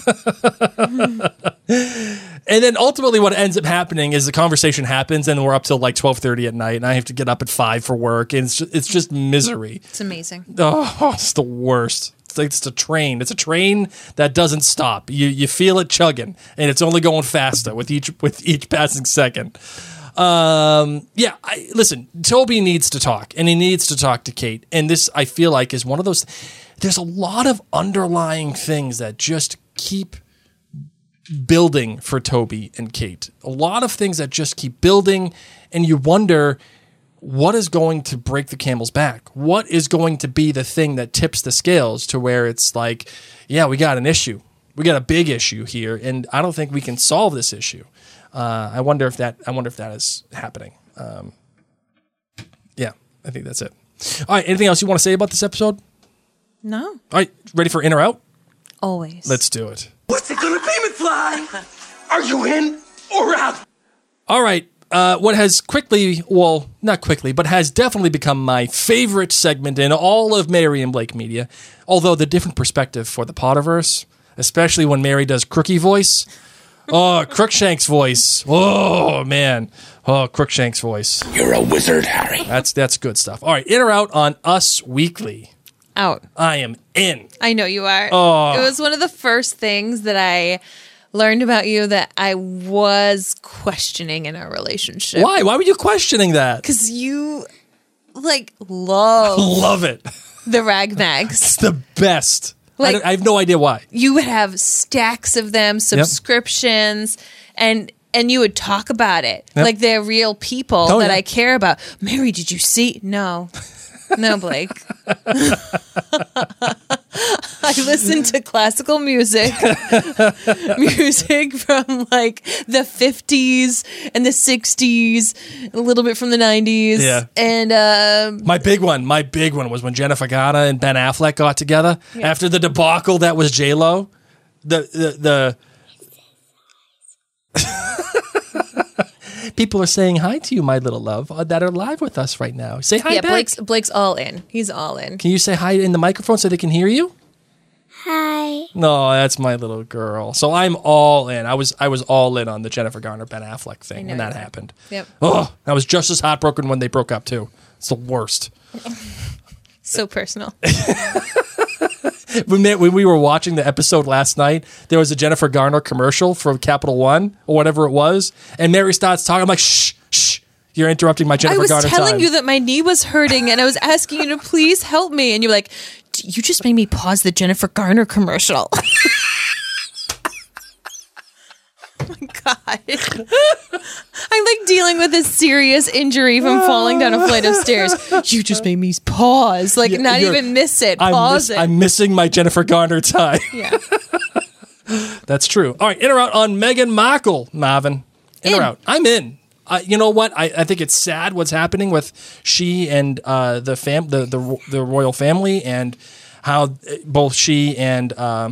And then ultimately what ends up happening is the conversation happens and we're up till 12:30 at night and I have to get up at 5 for work, and it's just misery. It's amazing. Oh, it's the worst. It's a train. It's a train that doesn't stop. You feel it chugging, and it's only going faster with each passing second. Listen, Toby needs to talk, and he needs to talk to Kate. And this, I feel like, is one of those. There's a lot of underlying things that just keep building for Toby and Kate. A lot of things that just keep building, and you wonder, what is going to break the camel's back? What is going to be the thing that tips the scales to where it's we got an issue. We got a big issue here, and I don't think we can solve this issue. I wonder if that is happening. Yeah, I think that's it. All right, anything else you want to say about this episode? No. All right, ready for in or out? Always. Let's do it. What's it gonna be, McFly? Are you in or out? All right. What has has definitely become my favorite segment in all of Mary and Blake media, although the different perspective for the Potterverse, especially when Mary does Crookie voice. Oh, Crookshank's voice. Oh, man. Oh, Crookshank's voice. You're a wizard, Harry. That's good stuff. All right, in or out on Us Weekly? Out. I am in. I know you are. Oh. It was one of the first things that I learned about you that I was questioning in our relationship. Why? Why were you questioning that? Because you, love it. The rag mags. It's the best. I have no idea why. You would have stacks of them, subscriptions, and you would talk about it like they're real people that I care about. Mary, did you see? No, Blake. I listen to classical music from like the 50s and the 60s, a little bit from the 90s. Yeah. And my big one was when Jennifer Garner and Ben Affleck got together after the debacle that was J-Lo. The people are saying hi to you, my little love, that are live with us right now. Say hi back. Blake's all in. He's all in. Can you say hi in the microphone so they can hear you? Hi. No, that's my little girl. So I'm all in. I was all in on the Jennifer Garner Ben Affleck thing when that happened. Yep. Oh, I was just as heartbroken when they broke up too. It's the worst. So personal. When we were watching the episode last night, there was a Jennifer Garner commercial from Capital One or whatever it was, and Mary starts talking. I'm like, shh, you're interrupting my Jennifer Garner time. I was telling you that my knee was hurting, and I was asking you to please help me, and you were like, you just made me pause the Jennifer Garner commercial. Oh my God. I'm like dealing with a serious injury from falling down a flight of stairs. You just made me pause. Like, not even miss it. Pause it. I'm missing my Jennifer Garner time. Yeah. That's true. All right, in or out on Meghan Markle, Marvin. In or out? I'm in. You know what? I think it's sad what's happening with she and the royal family, and how both she and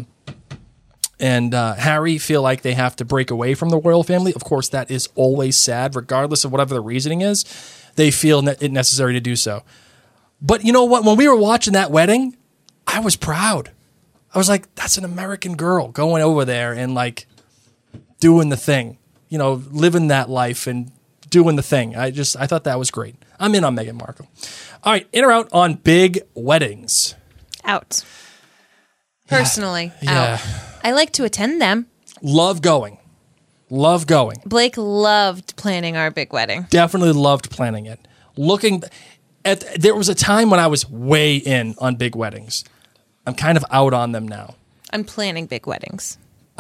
Harry feel like they have to break away from the royal family. Of course, that is always sad, regardless of whatever the reasoning is. They feel it necessary to do so. But you know what? When we were watching that wedding, I was proud. I was like, that's an American girl going over there and like doing the thing, you know, living that life and doing the thing. I thought that was great. I'm in on Meghan Markle. All right, in or out on big weddings? Out. Personally, out. I like to attend them. Love going. Blake loved planning our big wedding. Definitely loved planning it. There was a time when I was way in on big weddings. I'm kind of out on them now. I'm planning big weddings.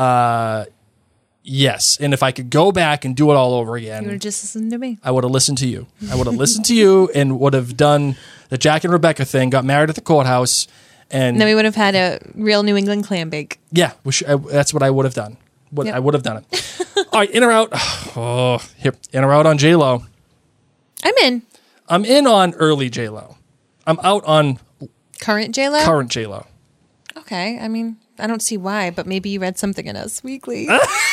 Yes, and if I could go back and do it all over again, you would have just listened to me. I would have listened to you. I would have listened to you and would have done the Jack and Rebecca thing, got married at the courthouse, and then we would have had a real New England clam bake. Yeah, that's what I would have done. I would have done it. All right, in or out? In or out on J-Lo? I'm in. I'm in on early J-Lo. I'm out on current J-Lo? Current J-Lo. Okay, I mean, I don't see why, but maybe you read something in Us Weekly.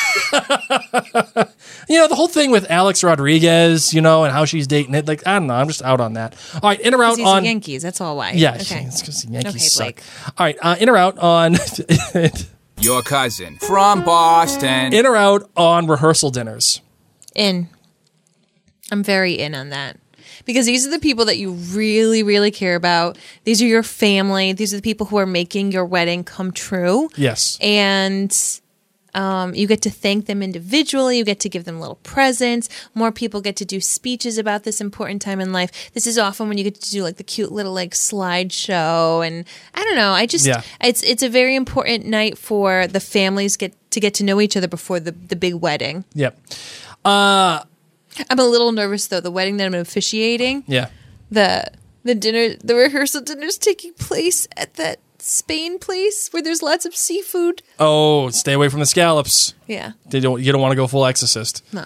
You know, the whole thing with Alex Rodriguez, you know, and how she's dating it. Like, I don't know. I'm just out on that. All right, in or out on... Yankees, that's all why. Yeah, okay. It's because the Yankees Blake. suck. All right, in or out on... Your cousin from Boston. In or out on rehearsal dinners? In. I'm very in on that. Because these are the people that you really, really care about. These are your family. These are the people who are making your wedding come true. Yes. And you get to thank them individually. You get to give them little presents. More people get to do speeches about this important time in life. This is often when you get to do like the cute little like slideshow. And I don't know. It's a very important night for the families to get to know each other before the big wedding. Yep. I'm a little nervous though. The wedding that I'm officiating. Yeah. The dinner, the rehearsal dinner's taking place at that Spain place where there's lots of seafood. Oh, stay away from the scallops. Yeah. You don't want to go full Exorcist. No.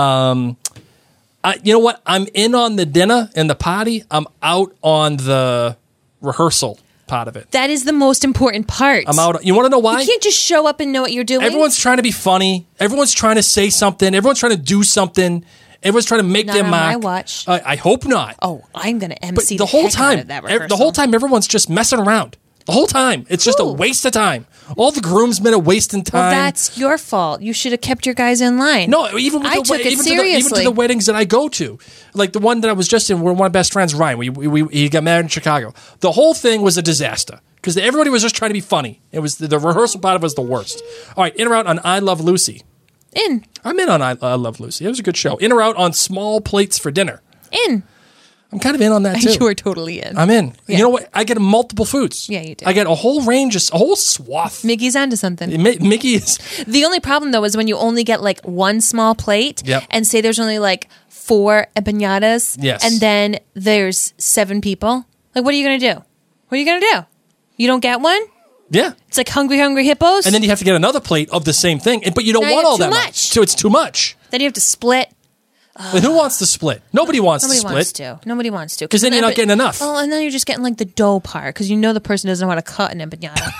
You know what? I'm in on the dinner and the party. I'm out on the rehearsal part of it. That is the most important part. I'm out. You want to know why? You can't just show up and know what you're doing. Everyone's trying to be funny. Everyone's trying to say something. Everyone's trying to do something. Everyone's trying to make not their on mark. My watch. I hope not. Oh, I'm going to MC but the whole time. Out of that rehearsal. The whole time, everyone's just messing around. The whole time. It's just a waste of time. All the groomsmen are wasting time. Well, that's your fault. You should have kept your guys in line. No, even with even to the weddings that I go to. Like the one that I was just in, we're one of best friends, Ryan. He got married in Chicago. The whole thing was a disaster because everybody was just trying to be funny. It was the rehearsal part of it was the worst. All right, in or out on I Love Lucy? In. I'm in on I Love Lucy. It was a good show. In or out on Small Plates for Dinner? In. I'm kind of in on that too. You are totally in. I'm in. Yeah. You know what? I get multiple foods. Yeah, you do. I get a whole range, a whole swath. Mickey's onto something. Mickey is. The only problem though is when you only get like one small plate, Yep. and say there's only like 4 empanadas, Yes. and then there's 7 people. Like, what are you gonna do? What are you gonna do? You don't get one? Yeah. It's like hungry hippos. And then you have to get another plate of the same thing, but you don't Now you want have all too that much. So it's too much. Then you have to split. And who wants to split? Nobody wants to split. Nobody wants to. Because then you're not getting enough. Oh, and then you're just getting like the dough part because you know the person doesn't know how to cut an empanada.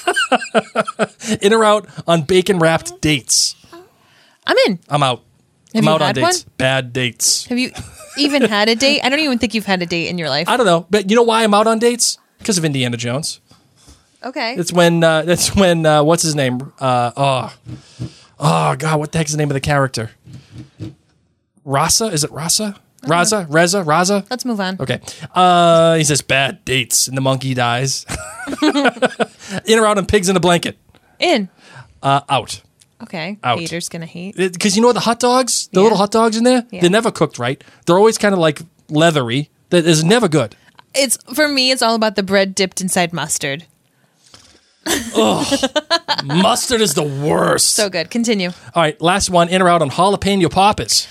In or out on bacon wrapped dates. I'm in. I'm out. Have I'm you out on had dates. one? Bad dates. Have you even had a date? I don't even think you've had a date in your life. I don't know. But you know why I'm out on dates? Because of Indiana Jones. Okay. That's when what's his name? Oh God, what the heck's the name of the character? Rasa? Is it Rasa? Raza? Let's move on. Okay. He says bad dates and the monkey dies. In or out on pigs in a blanket? In. Out. Okay. Out. Haters gonna hate. Because you know the hot dogs? The little hot dogs in there? Yeah. They're never cooked right. They're always kind of like leathery. That is never good. It's for me. It's all about the bread dipped inside mustard. Mustard is the worst. So good. Continue. All right, last one. In or out on jalapeno poppers?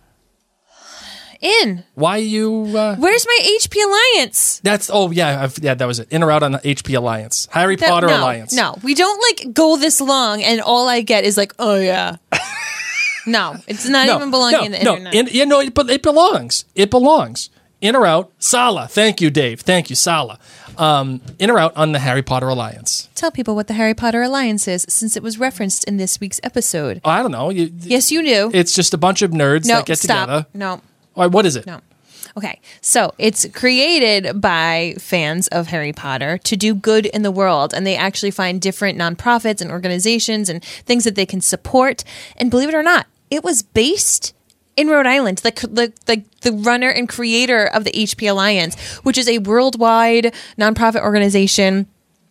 In. Why you? Where's my HP Alliance? That's that was it. In or out on the HP Alliance, Harry Potter no, Alliance. No, we don't like go this long, and all I get is like, oh yeah. No, it's not even belonging in the internet. But it belongs. It belongs. In or out, Sala. Thank you, Dave. Thank you, Sala. In or out on the Harry Potter Alliance? Tell people what the Harry Potter Alliance is, since it was referenced in this week's episode. I don't know. Yes, you do. It's just a bunch of nerds that get together. No. All right, what is it? No. Okay, so it's created by fans of Harry Potter to do good in the world, and they actually find different nonprofits and organizations and things that they can support. And believe it or not, it was based in Rhode Island. The runner and creator of the HP Alliance, which is a worldwide nonprofit organization,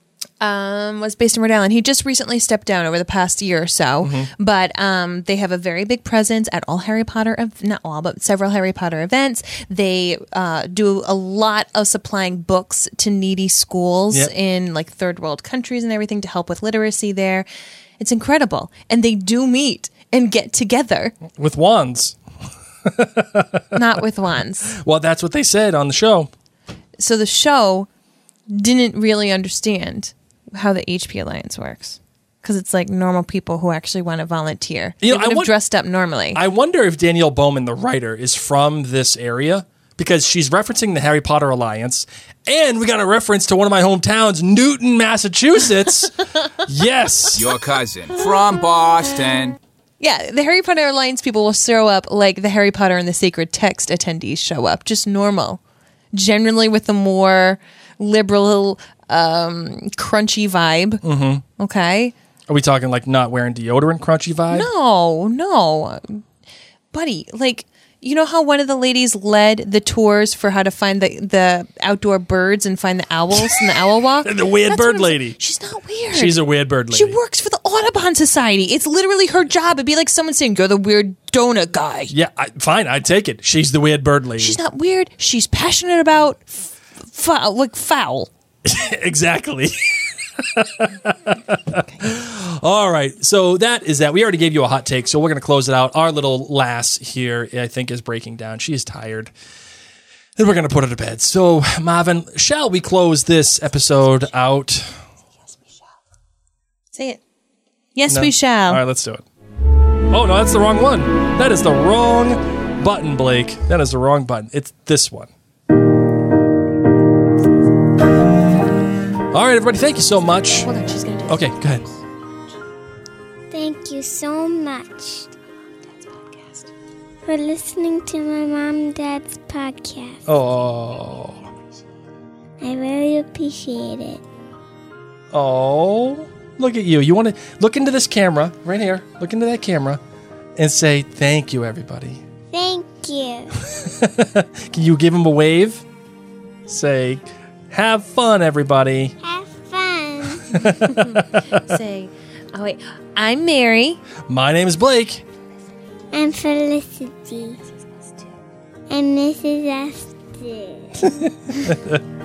was based in Rhode Island. He just recently stepped down over the past year or so, but they have a very big presence at all Harry Potter, not all, but several Harry Potter events. They do a lot of supplying books to needy schools in like third world countries and everything to help with literacy there. It's incredible. And they do meet and get together. With wands. Not with wands. Well, that's what they said on the show. So the show didn't really understand how the HP Alliance works, because it's like normal people who actually want to volunteer. They would have dressed up normally. I wonder if Danielle Bowman, the writer, is from this area, because she's referencing the Harry Potter Alliance, and we got a reference to one of my hometowns, Newton, Massachusetts. Yes. Your cousin from Boston. Yeah, the Harry Potter Alliance people will show up like the Harry Potter and the Sacred Text attendees show up, just normal. Generally with a more liberal, crunchy vibe. Mm-hmm. Okay? Are we talking like not wearing deodorant crunchy vibe? No. Buddy, like, you know how one of the ladies led the tours for how to find the outdoor birds and find the owls in the owl walk? The weird bird lady. She's not weird. She's a weird bird lady. She works for the Audubon Society. It's literally her job. It'd be like someone saying, you're the weird donut guy. Yeah, fine, I'd take it. She's the weird bird lady. She's not weird. She's passionate about foul. Exactly. All right, so that is that. We already gave you a hot take, so we're going to close it out. Our little lass here, I think, is breaking down. She is tired. And we're going to put her to bed. So, Marvin, shall we close this episode out? Yes, we shall. Say it. Yes, we shall. All right, let's do it. Oh, no, that's the wrong one. That is the wrong button, Blake. That is the wrong button. It's this one. All right, everybody, thank you so much. Hold on, she's going to do it. Okay, go ahead. Thank you so much for listening to my mom and dad's podcast. Oh. I really appreciate it. Oh. Look at you. You want to look into this camera right here. Look into that camera and say thank you, everybody. Thank you. Can you give them a wave? Say, have fun, everybody. Have fun. Say, oh, wait. I'm Mary. My name is Blake. I'm Felicity. And Mrs. kisses.